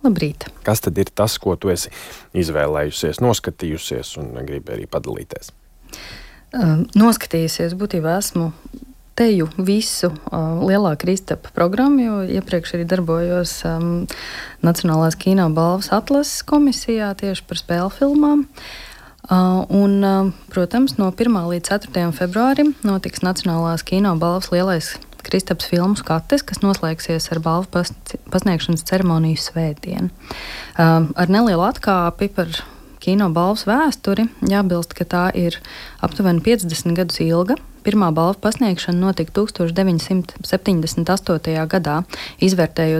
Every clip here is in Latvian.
Labrīt! Kas tad ir tas, ko tu esi izvēlējusies, noskatījusies un gribi arī padalīties? Noskatījusies, būtībā esmu teju visu Lielā Kristapa programmu, jo iepriekš arī darbojos Nacionālās kino balvas atlases komisijā tieši par spēļu filmām. Protams, no 1. līdz 4. februārim notiks Nacionālās kino balvas Lielais Kristaps filmu skates, kas noslēgsies ar balvu pasniegšanas ceremoniju svētdienu. Ar nelielu atkāpi par kino balvas vēsturi jābilst, ka tā ir aptuveni 50 gadus ilga. Pirmā balva pasniegšana notika 1978. gadā, izvērtējot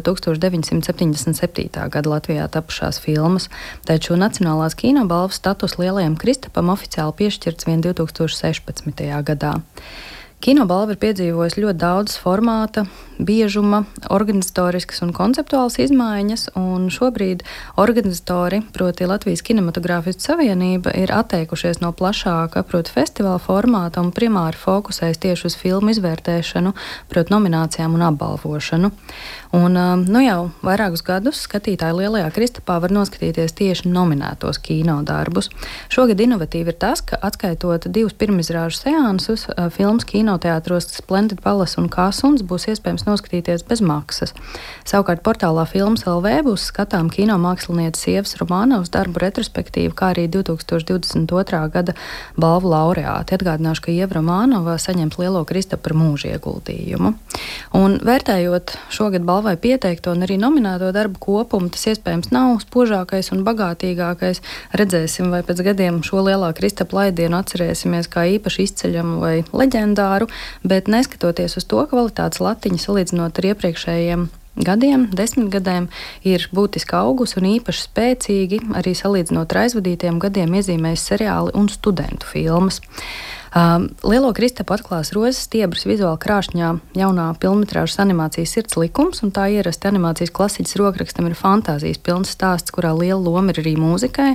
1977. gada Latvijā tapušās filmas, taču Nacionālās kino balvas status Lielajam Kristapam oficiāli piešķirts vien 2016. gadā. Kinobalva ir piedzīvojusi ļoti daudz formāta, biežuma, organizatoriskas un konceptuālas izmaiņas, un šobrīd organizatori, proti Latvijas Kinematogrāfistu savienība, ir atteikušies no plašāka, proti festivāla formāta un primāri fokusējas tieši uz filmu izvērtēšanu, proti nominācijām un apbalvošanu. Jau vairākus gadus skatītāji Lielajā Kristapā var noskatīties tieši nominētos kino darbus. Šogad inovatīvi ir tas, ka atskaitot 2 pirmizrāžu seansus, filmas kinoteātros Splendid Palace un Kāsuns būs iespējams noskatīties bez maksas. Savukārt portālā Filmas LV būs skatām kinomākslinieces Ievas Romānovas darbu retrospektīva, kā arī 2022. gada balvu laureāti. Atgādināšu, ka Ieva Romānova saņems Lielo Kristapu par mūža ieguldījumu. Un vērtējot šogad balvai pieteikto un arī nominēto darbu kopumu, tas iespējams nav spožākais un bagātīgākais. Redzēsim, vai pēc gadiem šo Lielā Kristapa laidienu atcerēsimies kā īpaši izceļamu vai leģendāru, bet neskatoties uz to, kvalitātes latiņa salīdzinot ar iepriekšējiem gadiem, 10 gadiem, ir būtiski augusi un īpaši spēcīgi, arī salīdzinot ar aizvadītiem gadiem, iezīmējas seriāli un studentu filmas. Lielo Kristapu atklās Rozes Stiebras vizuāli krāšņā jaunā pilnmetrāžas animācijas Sirds likums, un tā ierasti animācijas klasiķis rokrakstam ir fantāzijas pilns stāsts, kurā liela loma ir arī mūzikai.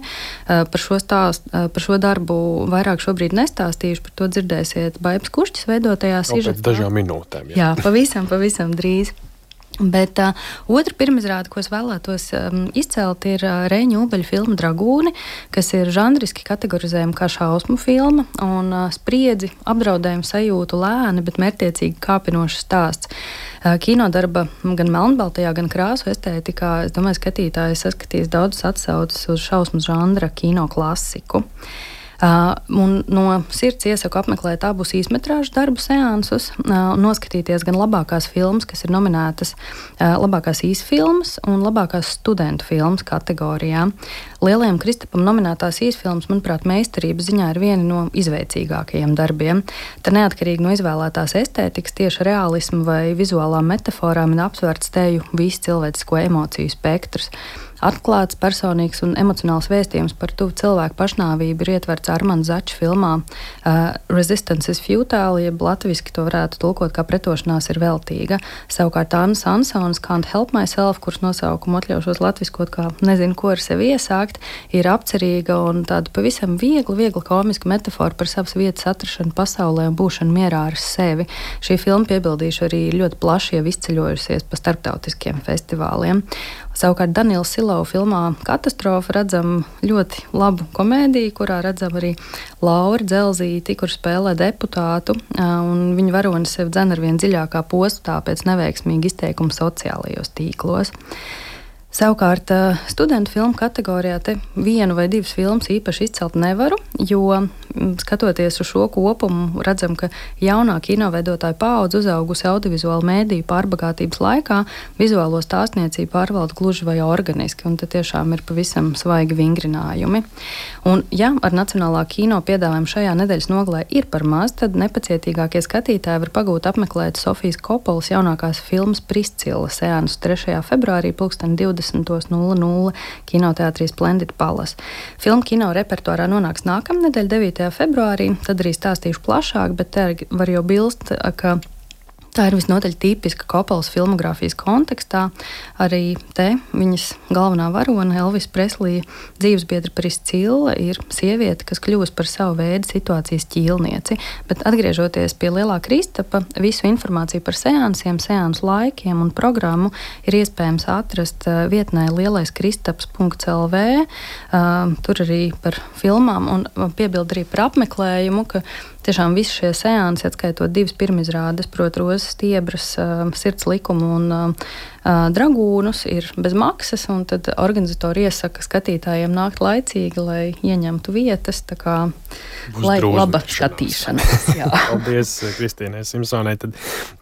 Par šo darbu vairāk šobrīd nestāstījuši, par to dzirdēsiet Baibas Kušķis veidotajā sižetā. Pēc dažām minūtēm. Jā, pavisam drīz. Bet otra pirmizrāde, ko es vēlētos izcelt, ir Reņa Ubeļa filma Dragūni, kas ir žanriski kategorizējama kā šausmu filma un spriedzi, apdraudējumu sajūtu lēni, bet mērķtiecīgi kāpinošs stāsts. Kinodarba gan melnbaltajā, gan krāsu estētikā, es domāju, skatītāji saskatīs daudzas atsauces uz šausmu žanra kino klasiku. Un no sirds iesaku apmeklēt abus īsmetrāžu darbu seansus, noskatīties gan labākās filmas, kas ir nominētas labākās īsfilmas un labākās studentu filmas kategorijā. Lielajam Kristapam nominētās īsfilmas, manuprāt, meistarības ziņā ir viena no izveicīgākajiem darbiem. Tā neatkarīgi no izvēlētās estētikas, tieši realismu vai vizuālām metaforām ir aptverts teju visu cilvēcisko emociju spektrs. Atklāts, personīgs un emocionāls vēstījums par tuvu cilvēku pašnāvību ir ietverts Armanda Zača filmā Resistance is futile, jeb latviski to varētu tulkot kā pretošanās ir veltīga. Savukārt Annas Ansonas Can't Help Myself, kuras nosaukumu atļaušos latviskot kā nezinu, ko ar sevi iesākt, ir apcerīga un tāda pavisam viegla komiska metafora par savas vietas atrašanu pasaulē un būšanu mierā ar sevi. Šī filma, piebildīšu, arī ļoti plaši jau izceļojusies pa starptautiskiem festivāliem. Savukārt Daniela Silova filmā Katastrofa redzam ļoti labu komēdiju, kurā redzam arī Lauri Dzelzīti, kur spēlē deputātu, un viņa varonis sev dzen ar vien dziļākā postā pēc neveiksmīga izteikuma sociālajos tīklos. Savukārt studentu filmu kategorijā te 1 vai 2 filmas īpaši izcelt nevaru, jo skatoties uz šo kopumu, redzam, ka jaunā kinoveidotāja paudze uzaugusi audiovizuālu mēdīju pārbagātības laikā, vizuālo stāstniecību pārvalda gluži vai organiski, un te tiešām ir pavisam svaigi vingrinājumi. Un ja ar Nacionālā kino piedāvājumu šajā nedēļas nogalē ir par maz, tad nepacietīgākie skatītāji var pagūt apmeklēt Sofijas Kopolas jaunākās filmas Priscila seansu 3. februārī 20:00 kinoteātrī Splendid Palace. Filma kino repertuārā nonāks nākamnedēļ 9. februārī, tad arī stāstīšu plašāk, bet te var jau bilst, ka Tā ir visnotaļ tipiska Kopolas filmogrāfijas kontekstā. Arī te viņas galvenā varone, Elvis Preslija dzīvesbiedra Priscilla, ir sieviete, kas kļuvusi par savu veidu situācijas ķīlnieci. Bet atgriežoties pie Lielā Kristapa, visu informāciju par seansiem, seansu laikiem un programmu ir iespējams atrast vietnē lielaiskristaps.lv. Tur arī par filmām un piebildu arī par apmeklējumu, ka tiešām visi šie seansi, atskaitot 2 pirmizrādes, proti Rozes Stiebras, Sirds likumu un Dragūnus, ir bez maksas, un tad organizatori iesaka skatītājiem nākt laicīgi, lai ieņemtu vietas, tā kā lai laba skatīšana. Paldies Kristīnai Simpsonai. Tad